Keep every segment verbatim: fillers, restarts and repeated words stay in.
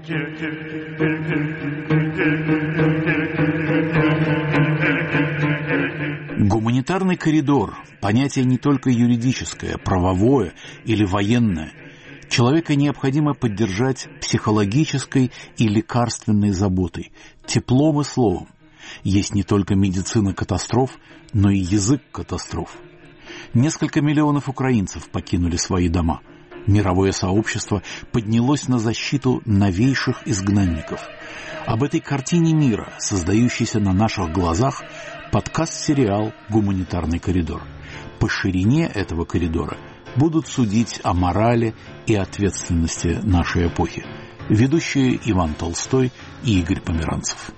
Гуманитарный коридор – понятие не только юридическое, правовое или военное. Человека необходимо поддержать психологической и лекарственной заботой, теплом и словом. Есть не только медицина катастроф, но и язык катастроф. Несколько миллионов украинцев покинули свои дома. Мировое сообщество поднялось на защиту новейших изгнанников. Об этой картине мира, создающейся на наших глазах, подкаст-сериал «Гуманитарный коридор». По ширине этого коридора будут судить о морали и ответственности нашей эпохи. Ведущие Иван Толстой и Игорь Померанцев.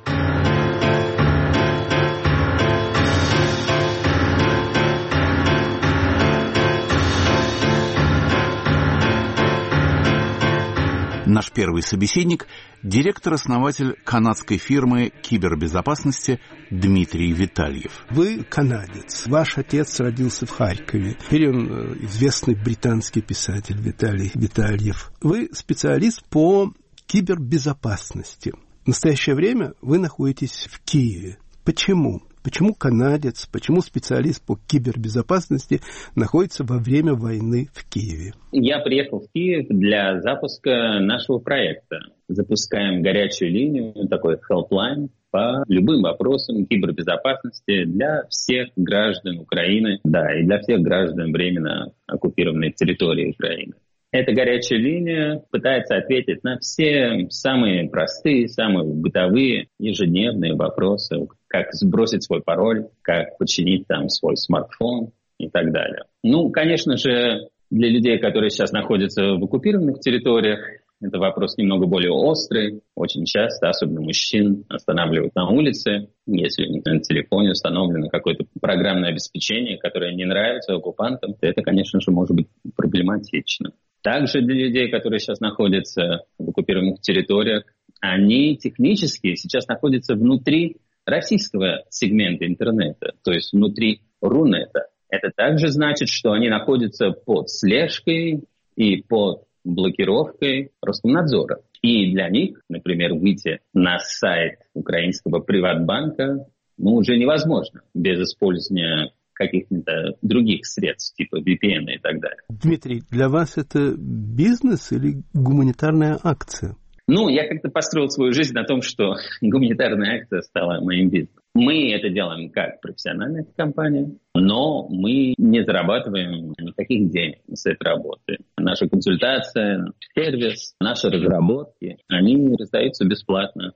Наш первый собеседник – директор-основатель канадской фирмы кибербезопасности Дмитрий Витальев. Вы канадец. Ваш отец родился в Харькове. Теперь он известный британский писатель Виталий Витальев. Вы специалист по кибербезопасности. В настоящее время вы находитесь в Киеве. Почему? Почему канадец, почему специалист по кибербезопасности находится во время войны в Киеве? Я приехал в Киев для запуска нашего проекта. Запускаем горячую линию, такой helpline, по любым вопросам кибербезопасности для всех граждан Украины, да, и для всех граждан временно оккупированной территории Украины. Эта горячая линия пытается ответить на все самые простые, самые бытовые, ежедневные вопросы, как сбросить свой пароль, как починить там свой смартфон и так далее. Ну, конечно же, для людей, которые сейчас находятся в оккупированных территориях, это вопрос немного более острый. Очень часто, особенно мужчин, останавливают на улице, если у них на телефоне установлено какое-то программное обеспечение, которое не нравится оккупантам, то это, конечно же, может быть проблематично. Также для людей, которые сейчас находятся в оккупированных территориях, они технически сейчас находятся внутри российского сегмента интернета, то есть внутри Рунета. Это также значит, что они находятся под слежкой и под блокировкой Роскомнадзора. И для них, например, выйти на сайт украинского Приватбанка ну, уже невозможно без использования каких-то других средств, типа ви пи эн и так далее. Дмитрий, для вас это бизнес или гуманитарная акция? Ну, я как-то построил свою жизнь на том, что гуманитарная акция стала моим бизнесом. Мы это делаем как профессиональная компания, но мы не зарабатываем никаких денег с этой работы. Наша консультация, сервис, наши разработки, они раздаются бесплатно.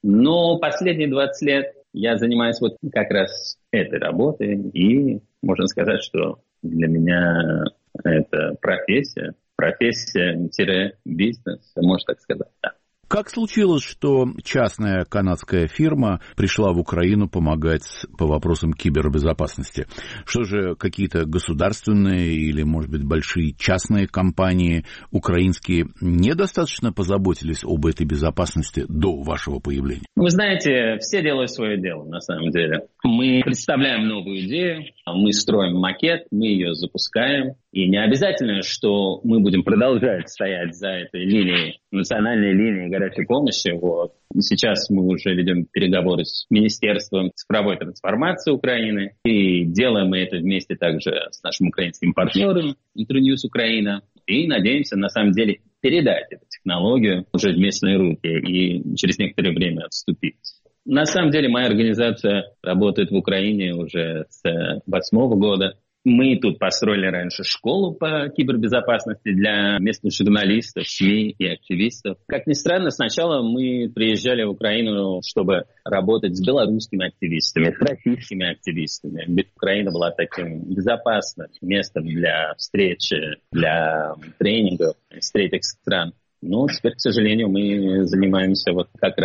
Но последние двадцать лет я занимаюсь вот как раз этой работой, и можно сказать, что для меня это профессия, профессия-бизнес, можно так сказать, да. Как случилось, что частная канадская фирма пришла в Украину помогать по вопросам кибербезопасности? Что же, какие-то государственные или, может быть, большие частные компании украинские недостаточно позаботились об этой безопасности до вашего появления? Вы знаете, все делают свое дело, на самом деле. Мы представляем новую идею, мы строим макет, мы ее запускаем. И не обязательно, что мы будем продолжать стоять за этой линией, национальной линией горячей помощи. Вот. Сейчас мы уже ведем переговоры с Министерством цифровой трансформации Украины. И делаем мы это вместе также с нашим украинским партнером Интерньюз Украина. И надеемся, на самом деле, передать эту технологию уже в местные руки и через некоторое время отступить. На самом деле, моя организация работает в Украине уже с две тысячи восьмого года. Мы тут построили раньше школу по кибербезопасности для местных журналистов, СМИ и активистов. Как ни странно, сначала мы приезжали в Украину, чтобы работать с белорусскими активистами, с российскими активистами. Ведь Украина была таким безопасным местом для встречи, для тренингов с третьих стран. Но теперь, к сожалению, мы занимаемся вот как раз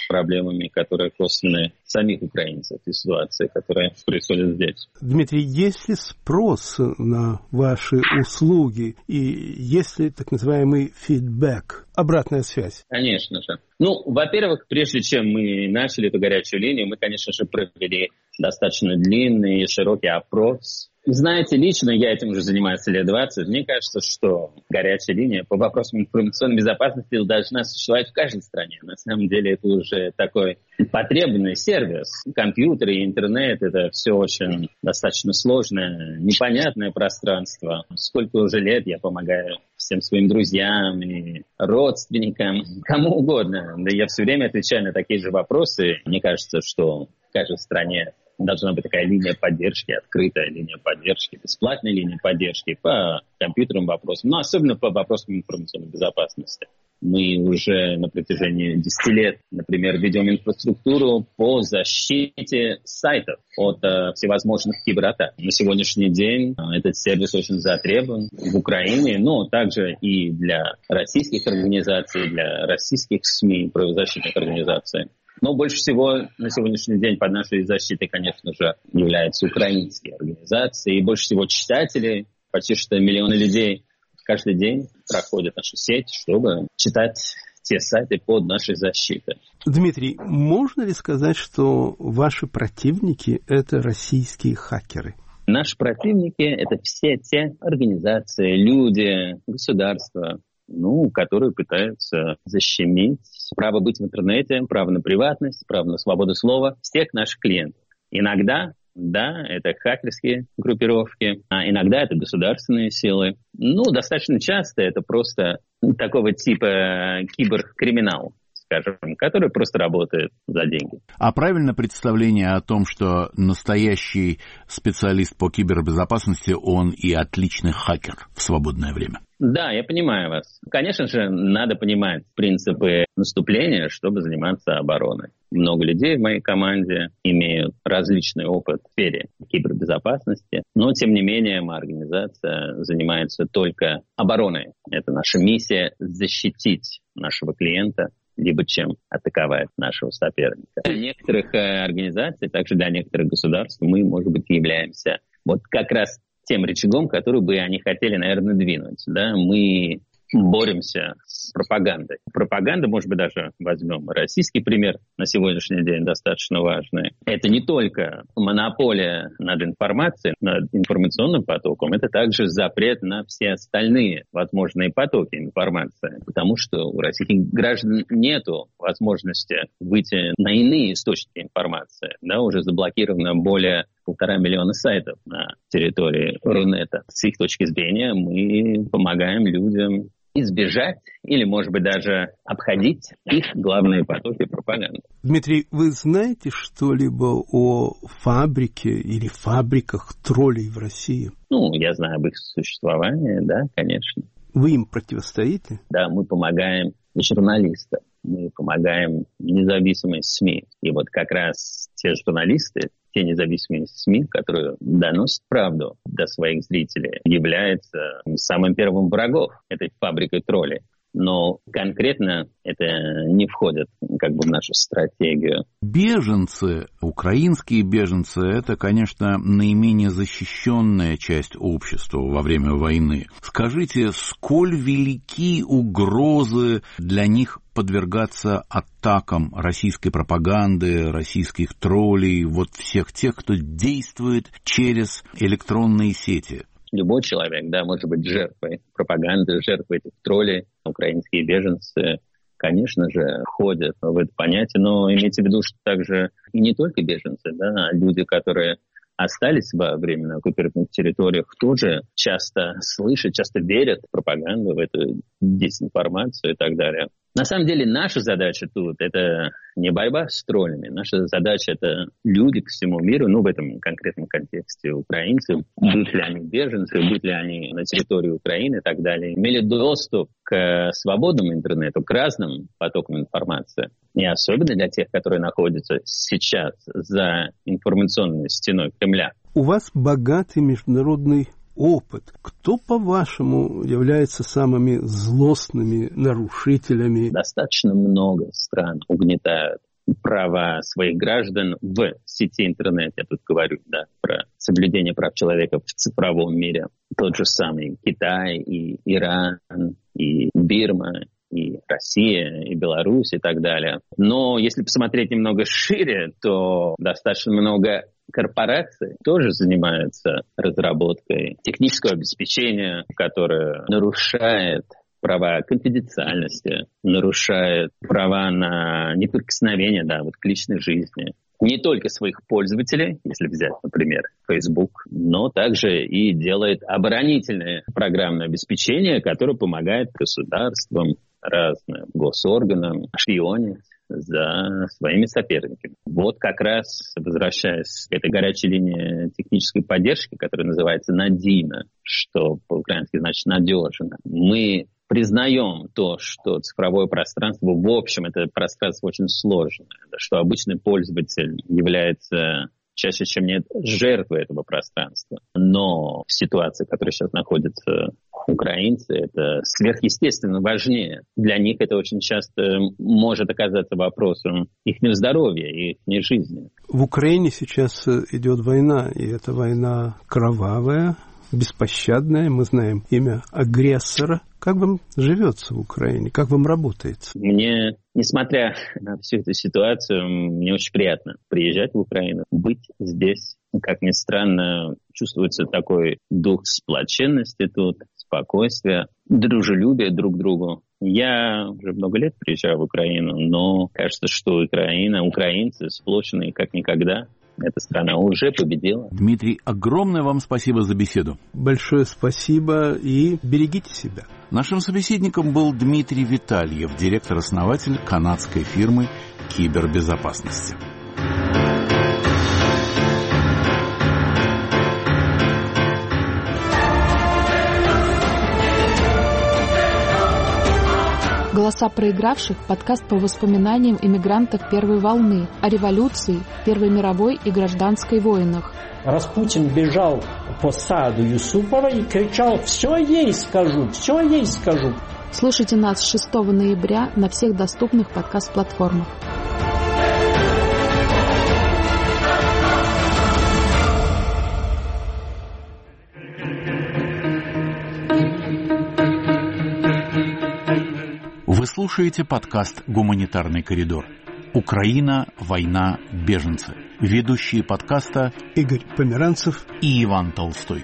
проблемами, которые косвенны самих украинцев и ситуации, которая происходит здесь. Дмитрий, есть ли спрос на ваши услуги и есть ли так называемый фидбэк, обратная связь? Конечно же. Ну, во-первых, прежде чем мы начали эту горячую линию, мы, конечно же, провели достаточно длинный и широкий опрос. Знаете, лично я этим уже занимаюсь лет двадцать. Мне кажется, что горячая линия по вопросам информационной безопасности должна существовать в каждой стране. На самом деле это уже такой потребный сервис. Компьютеры и интернет — это все очень достаточно сложное, непонятное пространство. Сколько уже лет я помогаю всем своим друзьям и родственникам, кому угодно. Да я все время отвечаю на такие же вопросы. Мне кажется, что в каждой стране должна быть такая линия поддержки, открытая линия поддержки, бесплатная линия поддержки по компьютерным вопросам, но особенно по вопросам информационной безопасности. Мы уже на протяжении десяти лет, например, ведем инфраструктуру по защите сайтов от э, всевозможных кибератак. На сегодняшний день э, этот сервис очень затребован в Украине, но также и для российских организаций, для российских СМИ, правозащитных организаций. Но больше всего на сегодняшний день под нашей защитой, конечно же, являются украинские организации. И больше всего читателей, почти что миллионы людей каждый день проходят нашу сеть, чтобы читать те сайты под нашей защитой. Дмитрий, можно ли сказать, что ваши противники – это российские хакеры? Наши противники – это все те организации, люди, государства, ну, которые пытаются защемить право быть в интернете, право на приватность, право на свободу слова всех наших клиентов. Иногда, да, это хакерские группировки, а иногда это государственные силы. Ну, достаточно часто это просто такого типа киберкриминал, скажем, который просто работает за деньги. А правильно представление о том, что настоящий специалист по кибербезопасности, он и отличный хакер в свободное время? Да, я понимаю вас. Конечно же, надо понимать принципы наступления, чтобы заниматься обороной. Много людей в моей команде имеют различный опыт в сфере кибербезопасности, но, тем не менее, моя организация занимается только обороной. Это наша миссия – защитить нашего клиента, либо чем атаковать нашего соперника. Для некоторых организаций, также для некоторых государств, мы, может быть, являемся вот как раз тем рычагом, который бы они хотели, наверное, двинуть. Да? Мы боремся с пропагандой. Пропаганда, может быть, даже возьмем российский пример, на сегодняшний день достаточно важный. Это не только монополия над информацией, над информационным потоком, это также запрет на все остальные возможные потоки информации, потому что у российских граждан нету возможности выйти на иные источники информации. Да, уже заблокировано более полтора миллиона сайтов на территории Рунета. С их точки зрения мы помогаем людям избежать или, может быть, даже обходить их главные потоки пропаганды. Дмитрий, вы знаете что-либо о фабрике или фабриках троллей в России? Ну, я знаю об их существовании, да, конечно. Вы им противостоите? Да, мы помогаем журналистам, мы помогаем независимым СМИ. И вот как раз те журналисты, те независимые СМИ, которые доносят правду до своих зрителей, являются самым первым врагом этой фабрикой троллей. Но конкретно это не входит как бы в нашу стратегию. Беженцы, украинские беженцы, это, конечно, наименее защищенная часть общества во время войны. Скажите, сколь велики угрозы для них подвергаться атакам российской пропаганды, российских троллей, вот всех тех, кто действует через электронные сети? Любой человек, да, может быть жертвой пропаганды, жертвой этих троллей. Украинские беженцы, конечно же, входят в это понятие, но имейте в виду, что также и не только беженцы, да, а люди, которые остались во временно оккупированных территориях, тоже часто слышат, часто верят в пропаганду, в эту дезинформацию и так далее. На самом деле наша задача тут – это не борьба с троллями. Наша задача – это люди к всему миру, ну, в этом конкретном контексте украинцы, будут ли они беженцы, будут ли они на территории Украины и так далее, имели доступ к свободному интернету, к разным потокам информации. И особенно для тех, которые находятся сейчас за информационной стеной Кремля. У вас богатый международный опыт. Кто, по-вашему, является самыми злостными нарушителями? Достаточно много стран угнетают права своих граждан в сети интернет. Я тут говорю, да, про соблюдение прав человека в цифровом мире. Тот же самый Китай, и Иран, и Бирма, и Россия, и Беларусь, и так далее. Но если посмотреть немного шире, то достаточно много корпораций тоже занимаются разработкой технического обеспечения, которое нарушает права конфиденциальности, нарушает права на неприкосновение, да, вот к личной жизни. Не только своих пользователей, если взять, например, Facebook, но также и делает оборонительное программное обеспечение, которое помогает государствам, разным госорганам шпионить за своими соперниками. Вот как раз, возвращаясь к этой горячей линии технической поддержки, которая называется «Надина», что по-украински значит «надежно», мы признаем то, что цифровое пространство, в общем, это пространство очень сложное, что обычный пользователь является чаще, чем нет, жертвой этого пространства. Но в ситуации, в которой сейчас находятся украинцы, это сверхъестественно важнее. Для них это очень часто может оказаться вопросом их здоровья и их жизни. В Украине сейчас идет война, и эта война кровавая, беспощадная. Мы знаем имя агрессора. Как вам живется в Украине? Как вам работается? Мне, несмотря на всю эту ситуацию, мне очень приятно приезжать в Украину, быть здесь. Как ни странно, чувствуется такой дух сплоченности тут, спокойствия, дружелюбия друг к другу. Я уже много лет приезжаю в Украину, но кажется, что Украина, украинцы сплоченные как никогда. Эта страна уже победила. Дмитрий, огромное вам спасибо за беседу. Большое спасибо и берегите себя. Нашим собеседником был Дмитрий Витальев, директор-основатель канадской фирмы кибербезопасности. «Голоса проигравших» – подкаст по воспоминаниям иммигрантов первой волны, о революции, Первой мировой и гражданской войнах. Распутин бежал по саду Юсупова и кричал: «Все ей скажу, все ей скажу». Слушайте нас шестого ноября на всех доступных подкаст-платформах. Вы слушаете подкаст «Гуманитарный коридор». Украина, война, беженцы. Ведущие подкаста Игорь Померанцев и Иван Толстой.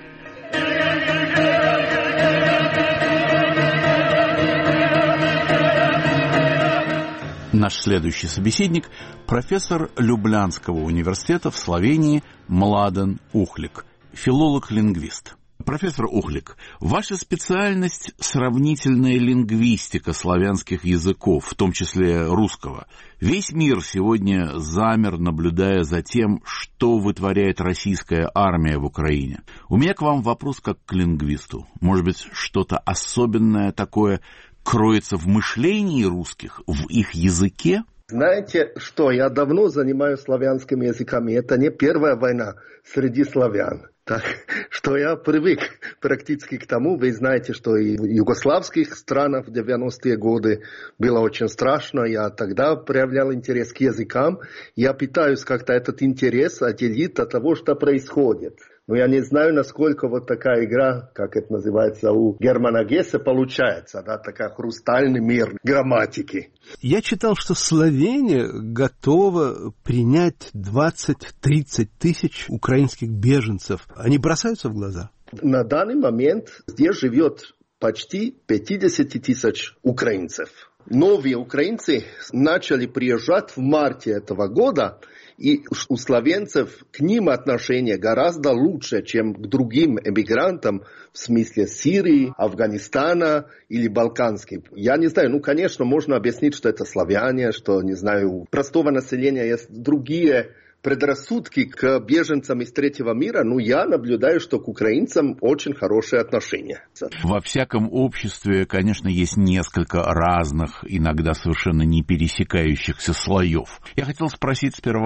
Наш следующий собеседник – профессор Люблянского университета в Словении Младен Ухлик, филолог-лингвист. Профессор Ухлик, ваша специальность – сравнительная лингвистика славянских языков, в том числе русского. Весь мир сегодня замер, наблюдая за тем, что вытворяет российская армия в Украине. У меня к вам вопрос как к лингвисту. Может быть, что-то особенное такое кроется в мышлении русских, в их языке? Знаете что, я давно занимаюсь славянскими языками. Это не первая война среди славян. Так что я привык практически к тому. Вы знаете, что и в югославских странах в девяностые годы было очень страшно. Я тогда проявлял интерес к языкам. Я пытаюсь как-то этот интерес отделить от того, что происходит. Но я не знаю, насколько вот такая игра, как это называется у Германа Гессе, получается, да, такая хрустальный мир грамматики. Я читал, что Словения готова принять двадцать-тридцать тысяч украинских беженцев. Они бросаются в глаза? На данный момент здесь живет почти пятьдесят тысяч украинцев. Новые украинцы начали приезжать в марте этого года, и у словенцев к ним отношение гораздо лучше, чем к другим эмигрантам в смысле Сирии, Афганистана или Балканских. Я не знаю, ну, конечно, можно объяснить, что это славяне, что, не знаю, у простого населения есть другие предрассудки к беженцам из третьего мира, но я наблюдаю, что к украинцам очень хорошие отношения. Во всяком обществе, конечно, есть несколько разных, иногда совершенно не пересекающихся слоев. Я хотел спросить сперва,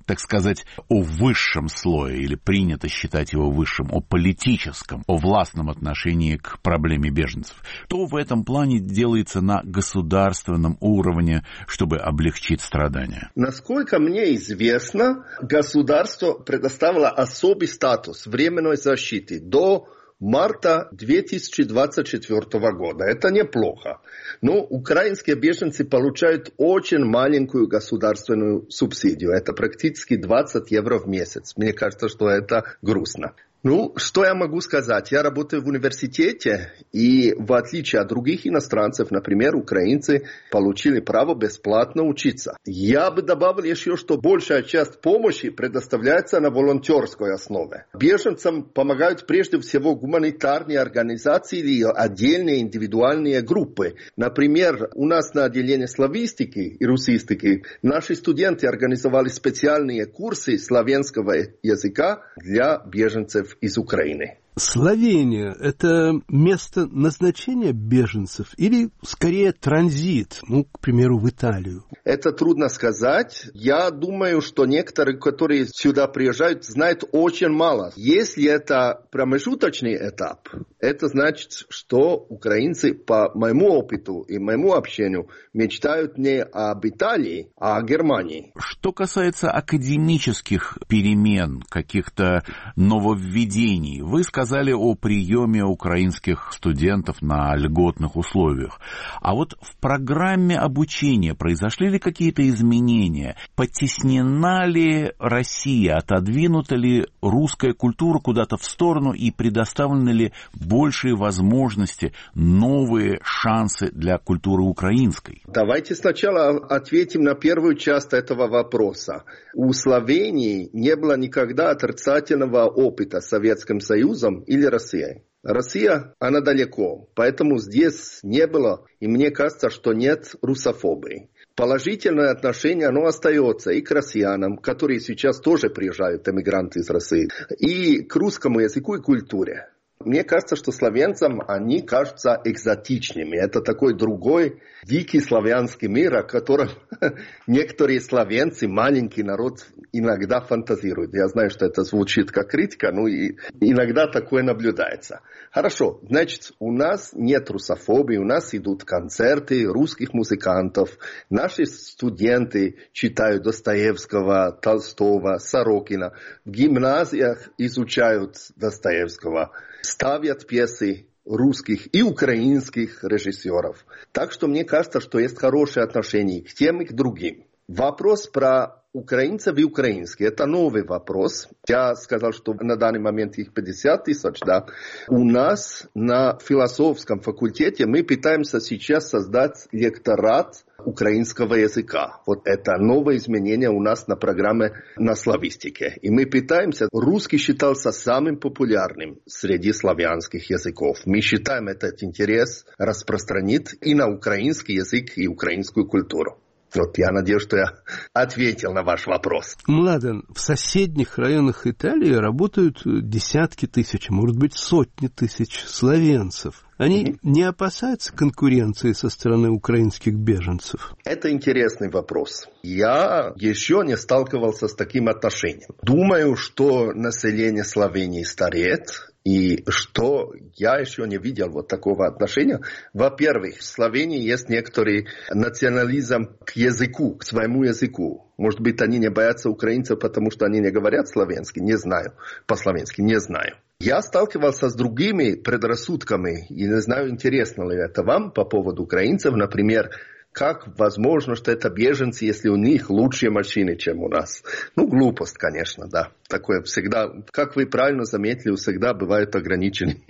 так сказать, о высшем слое, или принято считать его высшим, о политическом, о властном отношении к проблеме беженцев. Что в этом плане делается на государственном уровне, чтобы облегчить страдания? Насколько мне известно, государство предоставило особый статус временной защиты до марта две тысячи двадцать четвёртого года. Это неплохо. Но украинские беженцы получают очень маленькую государственную субсидию. Это практически двадцать евро в месяц. Мне кажется, что это грустно. Ну, что я могу сказать? Я работаю в университете, и в отличие от других иностранцев, например, украинцы получили право бесплатно учиться. Я бы добавил еще, что большая часть помощи предоставляется на волонтерской основе. Беженцам помогают прежде всего гуманитарные организации или отдельные индивидуальные группы. Например, у нас на отделении славистики и русистики наши студенты организовали специальные курсы славянского языка для беженцев из Украины. Словения – это место назначения беженцев или, скорее, транзит, ну, к примеру, в Италию? Это трудно сказать. Я думаю, что некоторые, которые сюда приезжают, знают очень мало. Если это промежуточный этап, это значит, что украинцы, по моему опыту и моему общению, мечтают не об Италии, а о Германии. Что касается академических перемен, каких-то нововведений, вы сказали о приеме украинских студентов на льготных условиях. А вот в программе обучения произошли ли какие-то изменения? Потеснена ли Россия? Отодвинута ли русская культура куда-то в сторону и предоставлены ли большие возможности, новые шансы для культуры украинской? Давайте сначала ответим на первую часть этого вопроса. У Словении не было никогда отрицательного опыта с Советским Союзом или Россией. Россия, она далеко, поэтому здесь не было, и мне кажется, что нет русофобии. Положительное отношение, оно остается и к россиянам, которые сейчас тоже приезжают, эмигранты из России, и к русскому языку и культуре. Мне кажется, что словенцам они кажутся экзотичными. Это такой другой, дикий славянский мир, о котором некоторые словенцы, маленький народ, иногда фантазируют. Я знаю, что это звучит как критика, но и иногда такое наблюдается. Хорошо, значит, у нас нет русофобии, у нас идут концерты русских музыкантов. Наши студенты читают Достоевского, Толстого, Сорокина. В гимназиях изучают Достоевского. Ставят пьесы русских и украинских режиссеров. Так что мне кажется, что есть хорошие отношения к тем и к другим. Вопрос про украинцев и украинские – это новый вопрос. Я сказал, что на данный момент их пятьдесят тысяч. Да. У нас на философском факультете мы пытаемся сейчас создать лекторат украинского языка. Вот это новое изменение у нас на программе на славистике. И мы пытаемся, русский считался самым популярным среди славянских языков. Мы считаем этот интерес распространить и на украинский язык, и украинскую культуру. Вот я надеюсь, что я ответил на ваш вопрос. Младен, в соседних районах Италии работают десятки тысяч, может быть, сотни тысяч словенцев. Они mm-hmm. не опасаются конкуренции со стороны украинских беженцев? Это интересный вопрос. Я еще не сталкивался с таким отношением. Думаю, что население Словении стареет. И что я еще не видел вот такого отношения. Во-первых, в Словении есть некоторый национализм к языку, к своему языку. Может быть, они не боятся украинцев, потому что они не говорят словенски, не знаю. По-словенски не знаю. Я сталкивался с другими предрассудками, и не знаю, интересно ли это вам по поводу украинцев, например, как возможно, что это беженцы, если у них лучшие машины, чем у нас? Ну, глупость, конечно, да. Такое всегда, как вы правильно заметили, всегда бывают ограниченные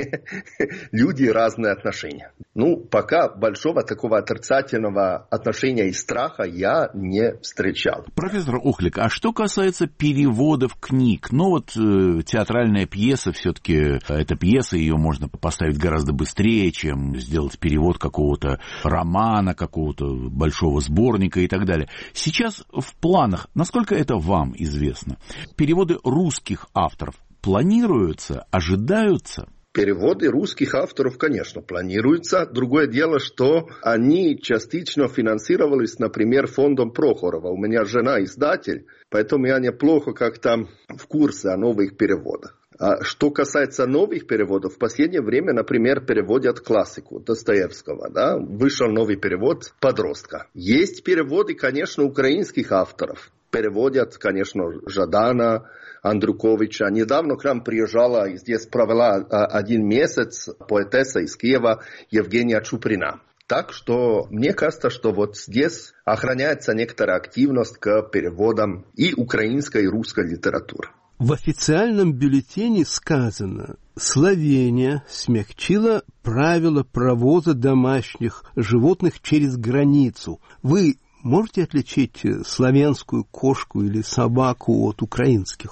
люди и разные отношения. Ну, пока большого такого отрицательного отношения и страха я не встречал. Профессор Охлик, а что касается переводов книг? Ну, вот э, театральная пьеса, все-таки эта пьеса, ее можно поставить гораздо быстрее, чем сделать перевод какого-то романа, какого-то большого сборника и так далее. Сейчас в планах, насколько это вам известно, переводы русских авторов планируются, ожидаются? Переводы русских авторов, конечно, планируются. Другое дело, что они частично финансировались, например, фондом Прохорова. У меня жена издатель, поэтому я неплохо как-то в курсе о новых переводах. А что касается новых переводов, в последнее время, например, переводят классику Достоевского. Да? Вышел новый перевод «Подростка». Есть переводы, конечно, украинских авторов. Переводят, конечно, Жадана, Андрюковича. Недавно к нам приезжала и здесь провела один месяц поэтесса из Киева Евгения Чуприна. Так что мне кажется, что вот здесь охраняется некоторая активность к переводам и украинской, и русской литературы. В официальном бюллетене сказано: Словения смягчила правила провоза домашних животных через границу. Вы можете отличить славянскую кошку или собаку от украинских?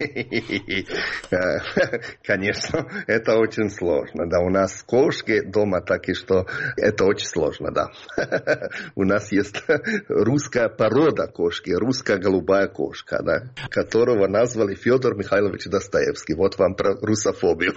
Конечно, это очень сложно. Да, у нас кошки дома, так и что это очень сложно, да. У нас есть русская порода кошки, русская голубая кошка, да, которого назвали Федор Михайлович Достоевский. Вот вам про русофобию.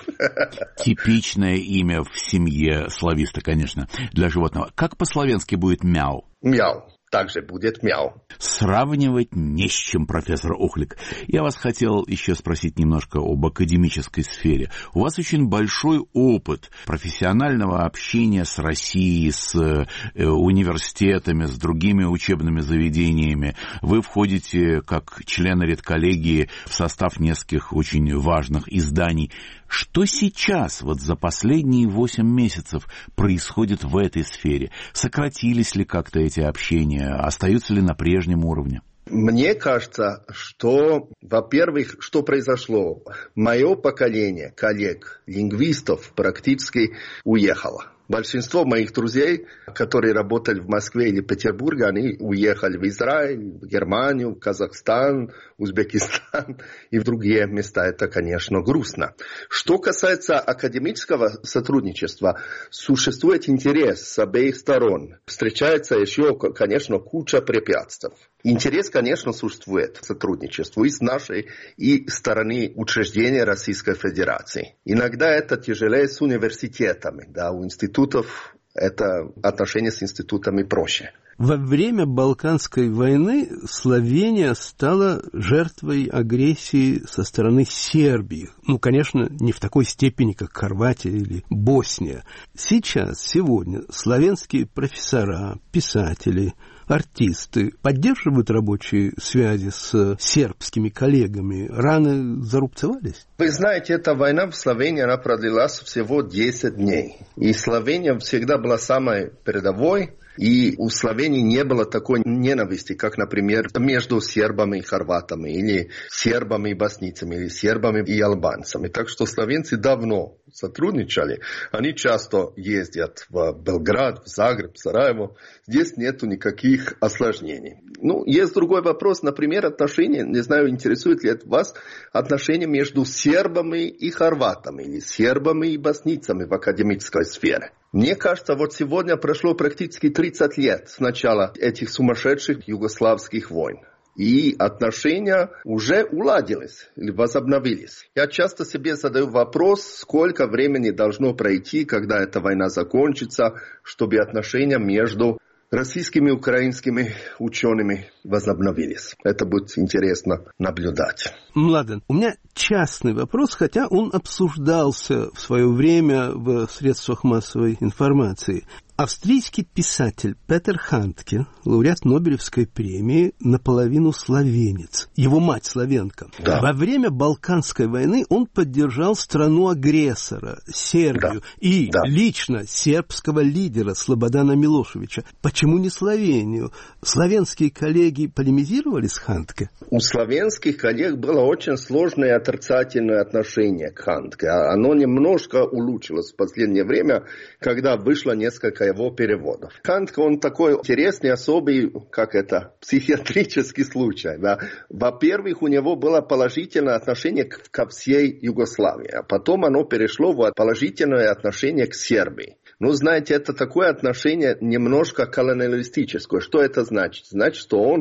Типичное имя в семье слависта, конечно, для животного. Как по-славянски будет мяу? Мяу. Также будет мяу. Сравнивать не с чем, профессор Охлик. Я вас хотел еще спросить немножко об академической сфере. У вас очень большой опыт профессионального общения с Россией, с э, университетами, с другими учебными заведениями. Вы входите как члены редколлегии в состав нескольких очень важных изданий. Что сейчас, вот за последние восемь месяцев, происходит в этой сфере? Сократились ли как-то эти общения? Остаются ли на прежнем уровне? Мне кажется, что, во-первых, что произошло? Мое поколение коллег, лингвистов, практически уехало. Большинство моих друзей, которые работали в Москве или Петербурге, они уехали в Израиль, в Германию, в Казахстан, Узбекистан и в другие места. Это, конечно, грустно. Что касается академического сотрудничества, существует интерес с обеих сторон. Встречается еще, конечно, куча препятствий. Интерес, конечно, существует к сотрудничеству и с нашей, и стороны учреждения Российской Федерации. Иногда это тяжелее с университетами, да, у институтов это отношения с институтами проще. Во время Балканской войны Словения стала жертвой агрессии со стороны Сербии. Ну, конечно, не в такой степени, как Хорватия или Босния. Сейчас, сегодня, славянские профессора, писатели, артисты поддерживают рабочие связи с сербскими коллегами? Раны зарубцевались? Вы знаете, эта война в Словении, она продлилась всего десять дней. И Словения всегда была самой передовой. И у Словении не было такой ненависти, как, например, между сербами и хорватами, или сербами и боснийцами, или сербами и албанцами. Так что словенцы давно сотрудничали. Они часто ездят в Белград, в Загреб, в Сараево. Здесь нету никаких осложнений. Ну, есть другой вопрос, например, отношения, не знаю, интересует ли это вас, отношения между сербами и хорватами, или сербами и боснийцами в академической сфере. Мне кажется, вот сегодня прошло практически тридцать лет с начала этих сумасшедших югославских войн. И отношения уже уладились или возобновились. Я часто себе задаю вопрос, сколько времени должно пройти, когда эта война закончится, чтобы отношения между российскими и украинскими учеными возобновились. Это будет интересно наблюдать. Младен, у меня частный вопрос, хотя он обсуждался в свое время в средствах массовой информации. Австрийский писатель Петер Хандке, лауреат Нобелевской премии, наполовину словенец. Его мать словенка. Да. Во время Балканской войны он поддержал страну-агрессора, Сербию, да. и да. лично сербского лидера Слободана Милошевича. Почему не Словению? Славянские коллеги полемизировали с Хандке? У славянских коллег было очень сложное и отрицательное отношение к Хандке. Оно немножко улучшилось в последнее время, когда вышло несколько его переводов. Хандке, он такой интересный, особый, как это, психиатрический случай. Да? Во-первых, у него было положительное отношение к, ко всей Югославии, а потом оно перешло в положительное отношение к Сербии. Ну, знаете, это такое отношение немножко колониалистическое. Что это значит? Значит, что он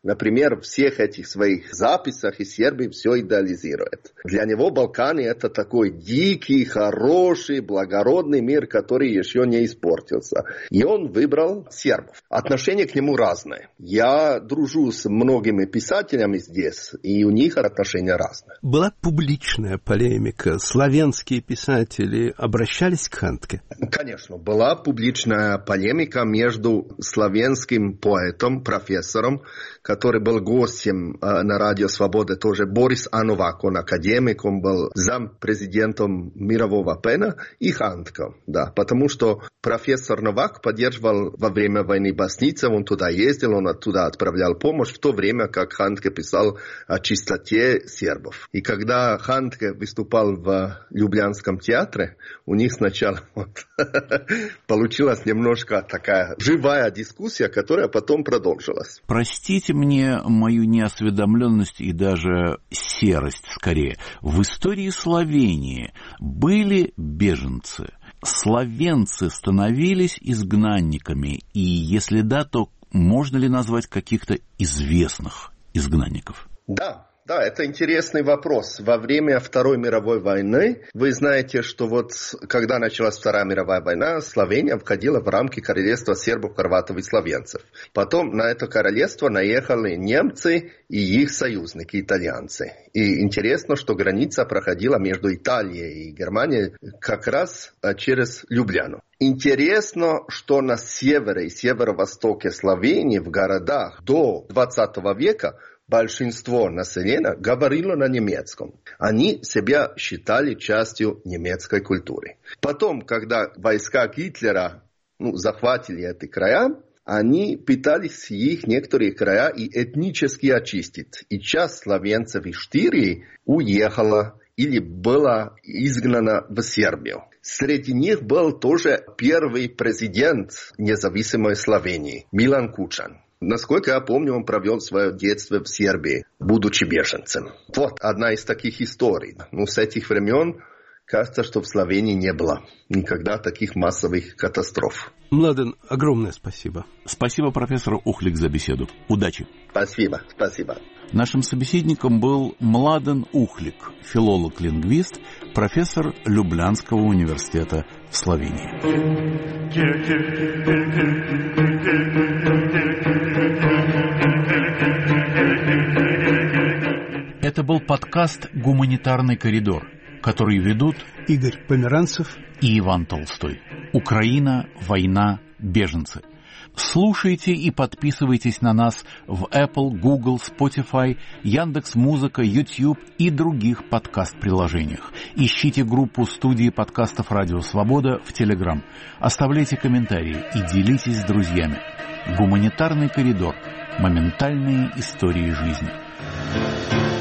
например, в всех этих своих записях и Сербии все идеализирует. Для него Балканы это такой дикий, хороший, благородный мир, который еще не испортился. И он выбрал сербов. Отношение к нему разное. Я дружу с многими писателями здесь, и у них отношения разные. Была публичная полемика. Славянские писатели обращались к Хандке? Конечно, была публичная полемика между славянским поэтом, профессором, который был гостем э, на Радио Свобода, тоже Борис Ановак, он академик, он был зампрезидентом Мирового ПЭНа, и Хандка, да, потому что профессор Новак поддерживал во время войны боснийцев, он туда ездил, он оттуда отправлял помощь, в то время как Хандке писал о чистоте сербов. И когда Хандке выступал в Люблянском театре, у них сначала вот, получилась немножко такая живая дискуссия, которая потом продолжилась. Простите мне мою неосведомленность и даже серость, скорее. В истории Словении были беженцы? Словенцы становились изгнанниками? И если да, то можно ли назвать каких-то известных изгнанников? Да. Да, это интересный вопрос. Во время Второй мировой войны, вы знаете, что вот когда началась Вторая мировая война, Словения входила в рамки королевства сербов, хорватов и словенцев. Потом на это королевство наехали немцы и их союзники, итальянцы. И интересно, что граница проходила между Италией и Германией как раз через Любляну. Интересно, что на севере и северо-востоке Словении, в городах до двадцатого века, большинство населения говорило на немецком. Они себя считали частью немецкой культуры. Потом, когда войска Гитлера ну, захватили эти края, они пытались их некоторые края и этнически очистить. И часть словенцев из Штирии уехала или была изгнана в Сербию. Среди них был тоже первый президент независимой Словении, Милан Кучан. Насколько я помню, он провел свое детство в Сербии, будучи беженцем. Вот одна из таких историй. Но с этих времен кажется, что в Словении не было никогда таких массовых катастроф. Младен, огромное спасибо. Спасибо профессору Ухлик за беседу. Удачи. Спасибо, спасибо. Нашим собеседником был Младен Ухлик, филолог-лингвист, профессор Люблянского университета в Словении. Это был подкаст «Гуманитарный коридор», который ведут Игорь Померанцев и Иван Толстой. Украина, война, беженцы. Слушайте и подписывайтесь на нас в Apple, Google, Spotify, Яндекс.Музыка, YouTube и других подкаст-приложениях. Ищите группу студии подкастов «Радио Свобода» в Telegram. Оставляйте комментарии и делитесь с друзьями. Гуманитарный коридор. Моментальные истории жизни.